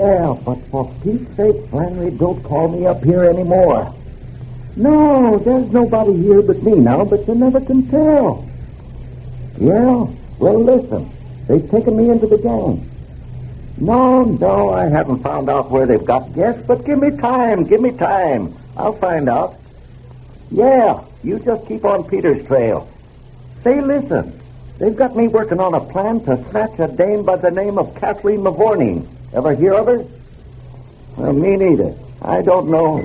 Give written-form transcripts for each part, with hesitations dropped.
Yeah, but for Pete's sake, Flannery, don't call me up here anymore. No, there's nobody here but me now, but you never can tell. Yeah? Well, listen. They've taken me into the gang. No, I haven't found out where they've got guests, but give me time. I'll find out. Yeah, you just keep on Peter's trail. Say, listen, they've got me working on a plan to snatch a dame by the name of Kathleen Mavourneen. Ever hear of her? Well, me neither. I don't know.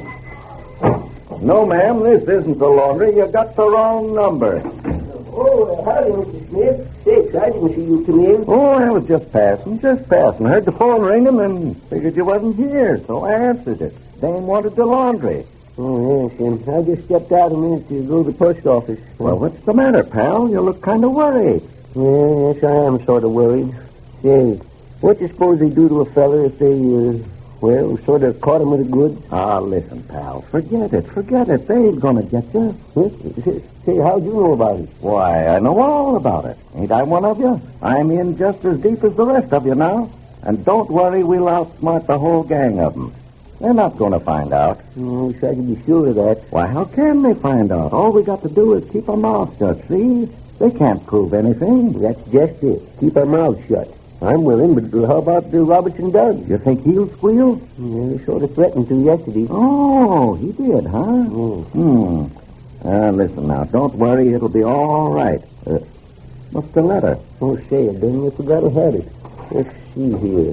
No, ma'am, this isn't the laundry. You got the wrong number. Oh, howdy, Mr. Smith. Thanks, I didn't see you come in. Oh, I was just passing. Heard the phone ringing and figured you wasn't here, so I answered it. Dame wanted the laundry. Oh, yes, Jim. I just stepped out a minute to go to the post office. Well, what's the matter, pal? You look kind of worried. Yeah, yes, I am sort of worried. Say, what do you suppose they do to a fella if they, sort of caught him with the goods? Ah, listen, pal. Forget it. They ain't gonna get you. Huh? Say, how'd you know about it? Why, I know all about it. Ain't I one of you? I'm in just as deep as the rest of you now. And don't worry, we'll outsmart the whole gang of them. They're not going to find out. I wish I could be sure of that. Why, how can they find out? All we got to do is keep our mouths shut, see? They can't prove anything. That's just it. Keep our mouths shut. I'm willing, but how about Robertson Dunn? You think he'll squeal? Yeah, he sort of threatened to yesterday. Oh, he did, huh? Listen now, don't worry, it'll be all right. What's the letter? Oh, say, then I forgot I had it. Let's see here.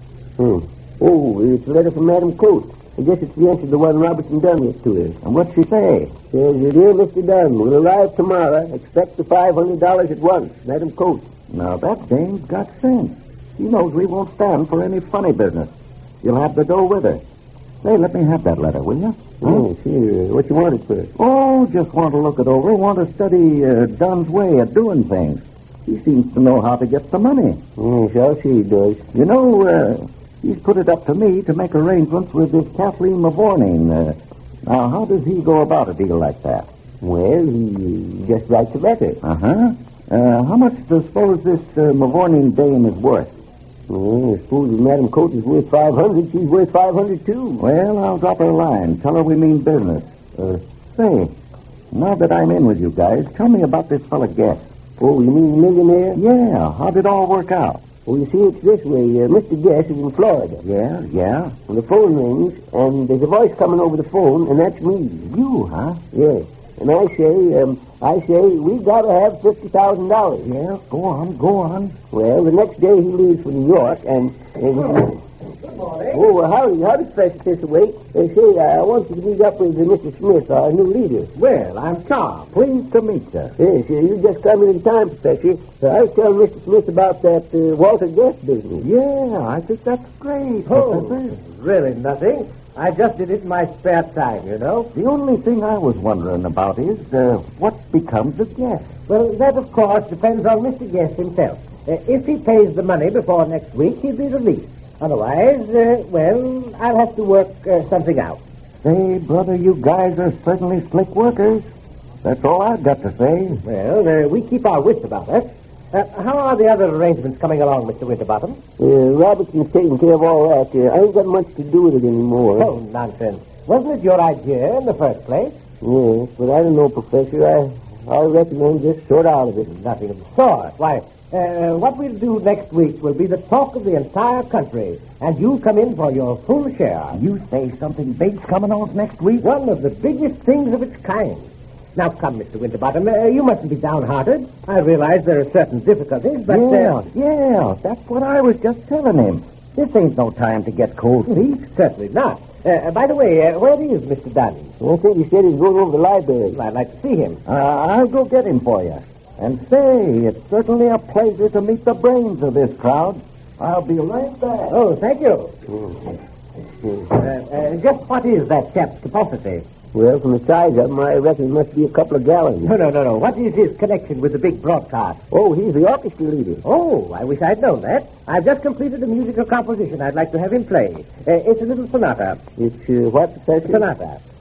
Oh, it's a letter from Madam Coates. I guess it's the answer to the one Robertson Dunn left to her. And what's she say? Says, dear Mr. Dunn, will arrive tomorrow. Expect the $500 at once. Madam Coates. Now, that dame's got sense. She knows we won't stand for any funny business. You'll have the dough with her. Say, let me have that letter, will you? Oh, sure. What you want it for? Oh, just want to look it over. Want to study Dunn's way of doing things. He seems to know how to get the money. Yes, I'll see he does. You know, he's put it up to me to make arrangements with this Kathleen Mavourneen. Now, how does he go about a deal like that? Well, he just writes a letter. How much do you suppose this Mavourneen dame is worth? Well, I suppose if Madam Coates is worth $500, she's worth $500 too. Well, I'll drop her a line. Tell her we mean business. Say, now that I'm in with you guys, tell me about this fella Guest. Oh, you mean the millionaire? Yeah, how'd it all work out? Well, you see, it's this way. Mr. Guest is in Florida. Yeah. And the phone rings, and there's a voice coming over the phone, and that's me. You, huh? Yeah. And I say, we gotta have $50,000. Yeah, go on. Well, the next day he leaves for New York, and Good morning. Oh, howdy, Professor Thistlewaite. Say, I want you to meet up with Mr. Smith, our new leader. Well, I'm Tom. Pleased to meet you. Yes, you just come in time, Professor. I was telling Mr. Smith about that Walter Guest business. Yeah, I think that's great, Professor. Really nothing. I just did it in my spare time, you know. The only thing I was wondering about is what becomes of Guest. Well, that, of course, depends on Mr. Guest himself. If he pays the money before next week, he'll be released. Otherwise, I'll have to work something out. Say, brother, you guys are certainly slick workers. That's all I've got to say. Well, we keep our wits about us. How are the other arrangements coming along, Mr. Winterbottom? Robertson's taking care of all that. I ain't got much to do with it anymore. Oh, nonsense. Wasn't it your idea in the first place? Yes, but I don't know, Professor. I reckon I'm just sort out of it. Nothing of the sort. Why, what we'll do next week will be the talk of the entire country, and you'll come in for your full share. You say something big's coming off next week? One of the biggest things of its kind. Now, come, Mr. Winterbottom, you mustn't be downhearted. I realize there are certain difficulties, but... Yeah, that's what I was just telling him. This ain't no time to get cold feet. Certainly not. By the way, where is Mr. Dunn? I think he said he's going over to the library. I'd like to see him. I'll go get him for you. And say, it's certainly a pleasure to meet the brains of this crowd. I'll be right back. Oh, thank you. Just what is that chap's capacity? Well, from the size of him, I reckon it must be a couple of gallons. No. What is his connection with the big broadcast? Oh, he's the orchestra leader. Oh, I wish I'd known that. I've just completed a musical composition I'd like to have him play. It's a little sonata. It's what, Professor? Sonata.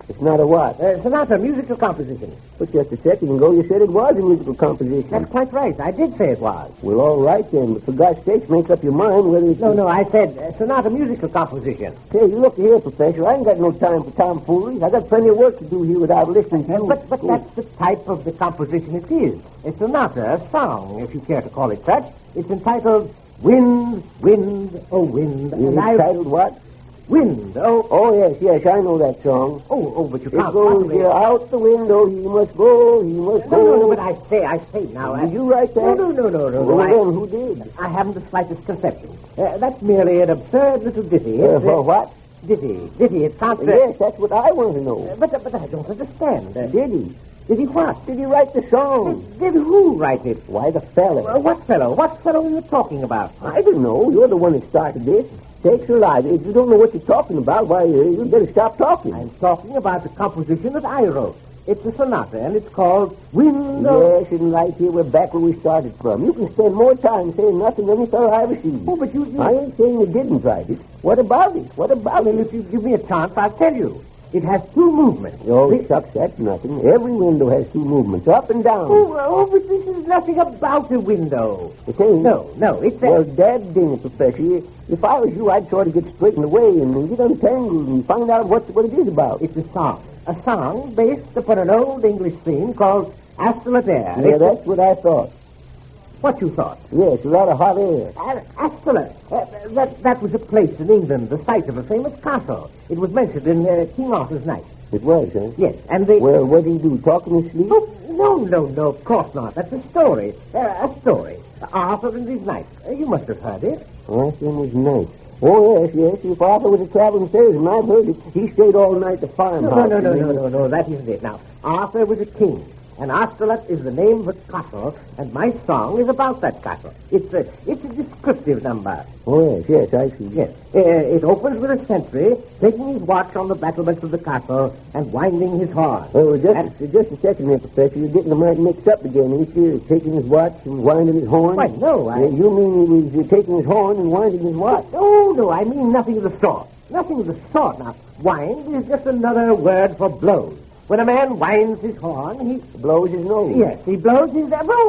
It's not a what? Sonata, musical composition. But just a second ago you said it was a musical composition. That's quite right. I did say it was. Well, all right then. But for God's sake, make up your mind whether it's... No, I said sonata, musical composition. Hey, you look here, Professor. I ain't got no time for tomfoolery. I got plenty of work to do here without listening to you. But that's the type of the composition it is. A sonata, a song, if you care to call it such. It's entitled Wind, Wind, Oh Wind. It's entitled what? Wind, oh... Oh, yes, I know that song. Oh, but you It can't goes possibly... here, out the window, he must go, No, but I say now... Did you write that? No. Well, then, who did? I haven't the slightest conception. That's merely an absurd little ditty. What? Ditty. It can't... Yes, that's what I want to know. But I don't understand. Did he? Did he what? Did he write the song? Did who write it? Why, the fellow. What fellow? What fellow are you talking about? I don't know. You're the one that started this. Sakes alive. If you don't know what you're talking about, why, you better stop talking. I'm talking about the composition that I wrote. It's a sonata, and it's called Wind. Yes, and right here we're back where we started from. You can spend more time saying nothing than any fellow I ever seen. Oh, but you... I ain't saying you didn't write it. What about it? Well, if you give me a chance, I'll tell you. It has two movements. Oh, shucks, that's nothing. Every window has two movements, up and down. Oh, but this is nothing about a window. It ain't? No, it's a... Well, dad dang it, Professor. If I was you, I'd sort of get straightened away and get untangled and find out what it is about. It's a song. A song based upon an old English theme called Astolat Air. Yeah, that's what I thought. What you thought? Yes, a lot of hot air. Astolat. That was a place in England, the site of a famous castle. It was mentioned in King Arthur's Knights. It was, huh? Yes, and the... Well, what did he do? Talk in his sleep? Oh, no, of course not. That's a story. A story. Arthur and his knights. You must have heard it. Arthur and his knights. Oh, yes. If Arthur was a traveling salesman, I've heard it. He stayed all night at the farmhouse. No, that isn't it. Now, Arthur was a king, and Astolat is the name of a castle, and my song is about that castle. It's a descriptive number. Oh, yes, I see. Yes. It opens with a sentry taking his watch on the battlements of the castle and winding his horn. Oh, just a second there, Professor. You're getting them right mixed up again, ain't you? Taking his watch and winding his horn? Why, no, You mean he was taking his horn and winding his watch? Oh, no, I mean nothing of the sort. Nothing of the sort. Now, wind is just another word for blows. When a man winds his horn, he... Blows his nose. Yes, he blows his...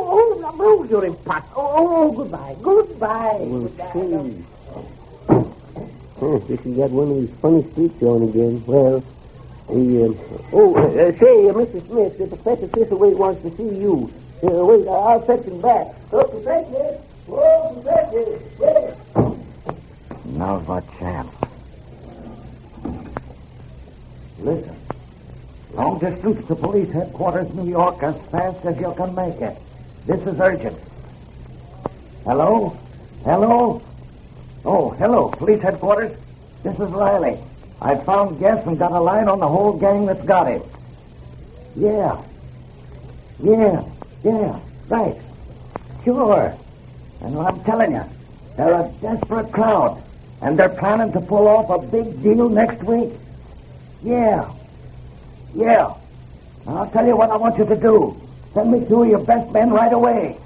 Oh, you're impossible. Oh, goodbye. Goodbye. This has got one of these funny streaks on again. Well, Mr. Smith, the Professor Thistlewaite wants to see you. Wait, I'll fetch him back. Oh, Professor! Oh, Professor! Wait. Now's our chance. Listen. Long distance to police headquarters, New York, as fast as you can make it. This is urgent. Hello? Oh, hello, police headquarters. This is Riley. I found Guess and got a line on the whole gang that's got him. Yeah, right. Sure. And I'm telling you, they're a desperate crowd, and they're planning to pull off a big deal next week. Yeah. I'll tell you what I want you to do. Send me two of your best men right away.